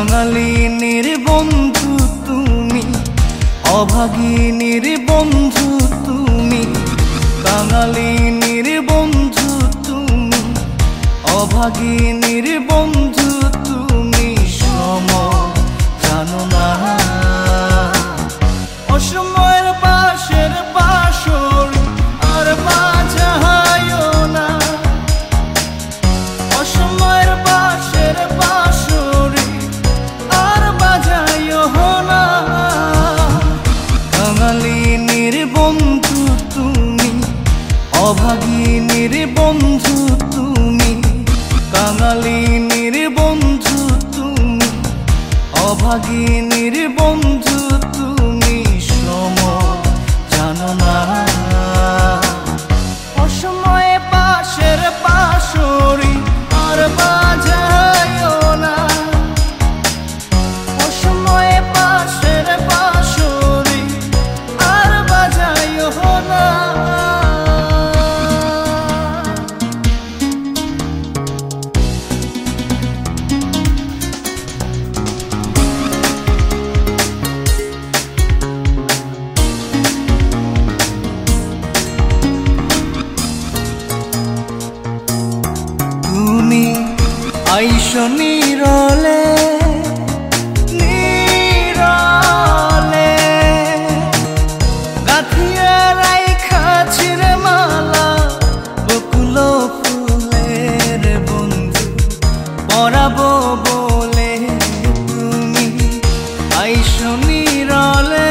কাঙালিনীর বন্ধু তুমি, অভাগিনীর বন্ধু তুমি। কাঙালিনীর বন্ধু তুমি, অভাগিনীর বন্ধু তুমি। সময় জানো না, অসময়ের পাশের বাসর আর বাজায়ও না। অসময়ের পাশের বাসর আর বাজায়ও না। কাঙালিনীর বন্ধু তুমি, অভাগিনীর বন্ধু তুমি। কাঙালিনীর বন্ধু তুমি, অভাগিনীর বন্ধু তুমি। সময় জানো না, অসময়ে পাশের বাঁশরি আর বাজায়ও না। অসময়ে পাশের বাঁশরি আর বাজায়ও না। তুমি আইসো নীরলে, নীরলে গাঁথিয়া রাইখাছি রে মালা বকুল ফুলের বন্ধু পরাবো বলে। তুমি আইসো নীরলে,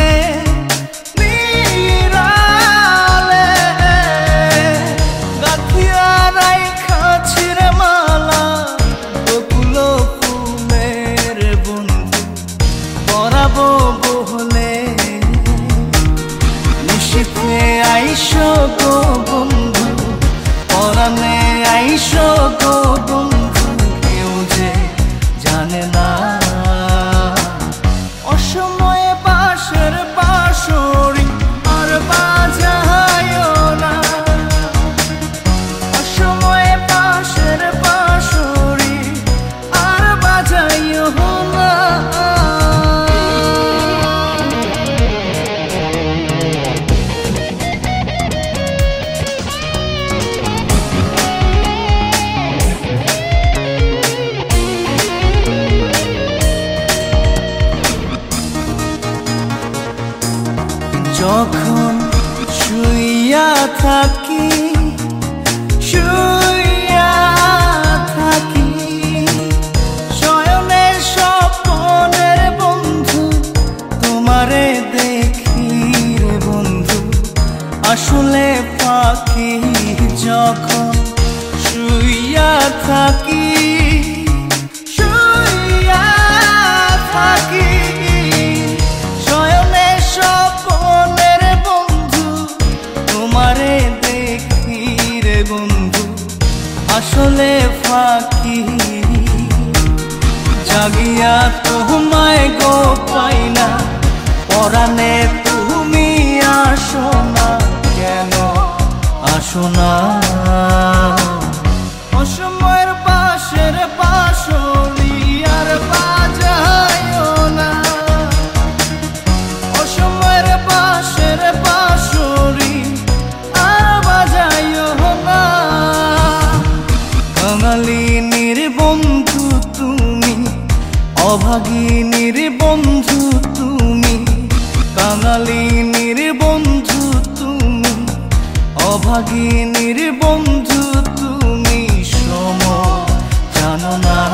নীরলে গাঁথিয়া রাইখাছি রে মালা বকুল ফুলের বন্ধু পরাবো বলে। নিশীথে আইসো গো বন্ধু, পরাণে আইসো গো বন্ধু। কেউ যে জানে না, অসময়ে পাশের বাঁশরি আর বাজায়ও না। অসময়ে পাশের বাঁশরি আর বাজায়ও না। যখন শুইয়া থাকি, শুইয়া থাকি শয়নের স্বপ্নের বন্ধু তোমারে দেখি রে বন্ধু আসলে পাখি। যখন শুইয়া থাকি, শুইয়া থাকি শয়নের স্বপ্নের বন্ধু তোমারে দেখি রে বন্ধু আসলে ফাঁকি। জাগিয়া তোমায় গো পাই না, পরাণে তুমি আসো না। কেন আসো না, অসময়ের পাশের বাঁশরি আর বাজায়ও না। অসময়ের পাশের বাঁশরি আর বাজায়ও না। কাঙালিনীর বন্ধু তুমি, অভাগিনীর বন্ধু তুমি। কাঙালিনীর বন্ধু তুমি, অভাগিনীর বন্ধু তুমি। সময় জানো না,